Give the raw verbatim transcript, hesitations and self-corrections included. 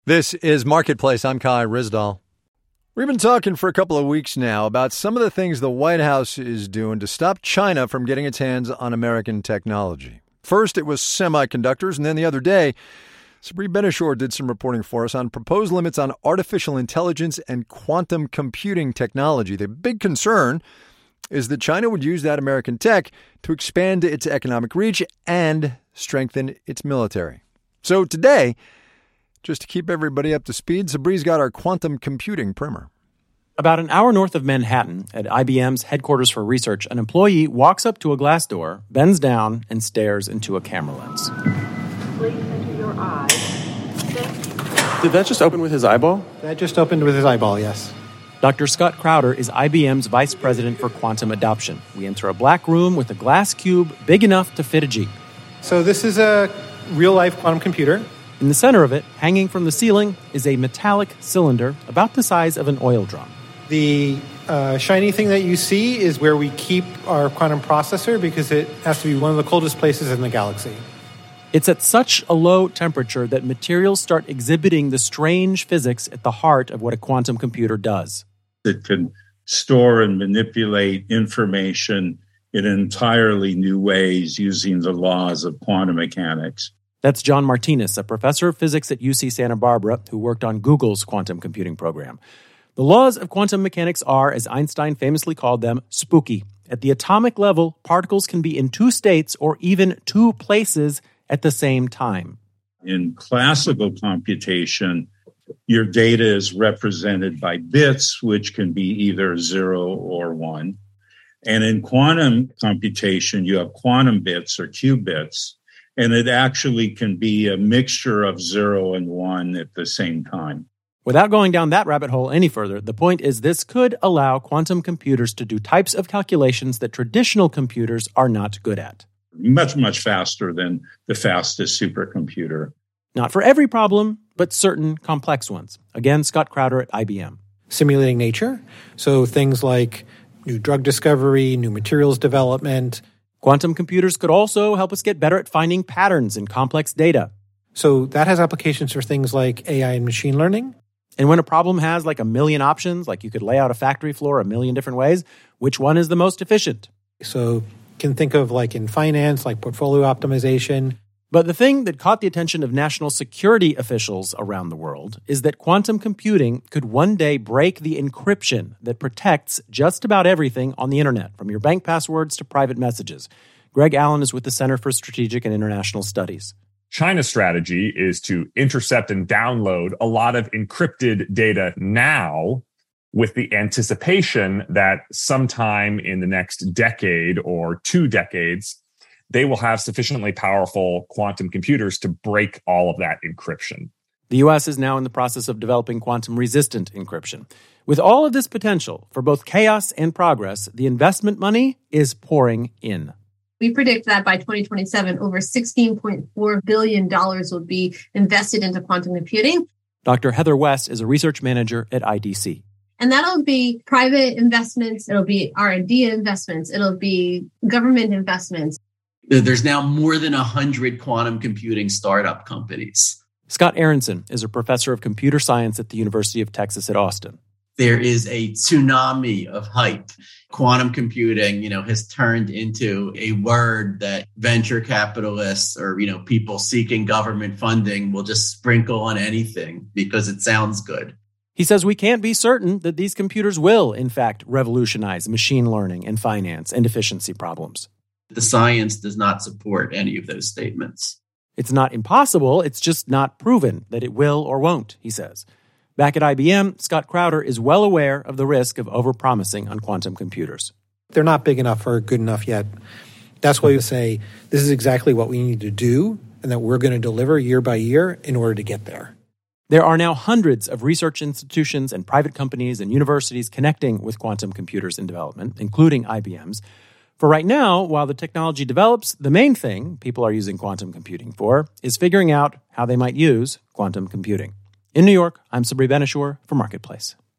This is Marketplace. I'm Kai Ryssdal. We've been talking for a couple of weeks now about some of the things the White House is doing to stop China from getting its hands on American technology. First, it was semiconductors, and then the other day, Sabri Ben-Achour did some reporting for us on proposed limits on artificial intelligence and quantum computing technology. The big concern is that China would use that American tech to expand its economic reach and strengthen its military. So today, just to keep everybody up to speed, Sabri's got our quantum computing primer. About an hour north of Manhattan, at I B M's headquarters for research, an employee walks up to a glass door, bends down, and stares into a camera lens. Please enter your eye. Did that just open with his eyeball? That just opened with his eyeball, yes. Doctor Scott Crowder is I B M's vice president for quantum adoption. We enter a black room with a glass cube big enough to fit a Jeep. So this is a real-life quantum computer. In the center of it, hanging from the ceiling, is a metallic cylinder about the size of an oil drum. The uh, shiny thing that you see is where we keep our quantum processor because it has to be one of the coldest places in the galaxy. It's at such a low temperature that materials start exhibiting the strange physics at the heart of what a quantum computer does. It can store and manipulate information in entirely new ways using the laws of quantum mechanics. That's John Martinez, a professor of physics at U C Santa Barbara who worked on Google's quantum computing program. The laws of quantum mechanics are, as Einstein famously called them, spooky. At the atomic level, particles can be in two states or even two places at the same time. In classical computation, your data is represented by bits, which can be either zero or one. And in quantum computation, you have quantum bits or qubits. And it actually can be a mixture of zero and one at the same time. Without going down that rabbit hole any further, the point is this could allow quantum computers to do types of calculations that traditional computers are not good at. Much, much faster than the fastest supercomputer. Not for every problem, but certain complex ones. Again, Scott Crowder at I B M. Simulating nature, so things like new drug discovery, new materials development. Quantum computers could also help us get better at finding patterns in complex data. So that has applications for things like A I and machine learning. And when a problem has like a million options, like you could lay out a factory floor a million different ways, which one is the most efficient? So you can think of like in finance, like portfolio optimization. But the thing that caught the attention of national security officials around the world is that quantum computing could one day break the encryption that protects just about everything on the internet, from your bank passwords to private messages. Greg Allen is with the Center for Strategic and International Studies. China's strategy is to intercept and download a lot of encrypted data now with the anticipation that sometime in the next decade or two decades, they will have sufficiently powerful quantum computers to break all of that encryption. The U S is now in the process of developing quantum-resistant encryption. With all of this potential for both chaos and progress, the investment money is pouring in. We predict that by twenty twenty-seven, over sixteen point four billion dollars will be invested into quantum computing. Doctor Heather West is a research manager at I D C. And that'll be private investments, it'll be R and D investments, it'll be government investments. There's now more than one hundred quantum computing startup companies. Scott Aronson is a professor of computer science at the University of Texas at Austin. There is a tsunami of hype. Quantum computing, you know, has turned into a word that venture capitalists or, you know, people seeking government funding will just sprinkle on anything because it sounds good. He says we can't be certain that these computers will, in fact, revolutionize machine learning and finance and efficiency problems. The science does not support any of those statements. It's not impossible, it's just not proven that it will or won't, he says. Back at I B M, Scott Crowder is well aware of the risk of overpromising on quantum computers. They're not big enough or good enough yet. That's why we say this is exactly what we need to do and that we're going to deliver year by year in order to get there. There are now hundreds of research institutions and private companies and universities connecting with quantum computers in development, including I B M's. For right now, while the technology develops, the main thing people are using quantum computing for is figuring out how they might use quantum computing. In New York, I'm Sabri Ben-Achour for Marketplace.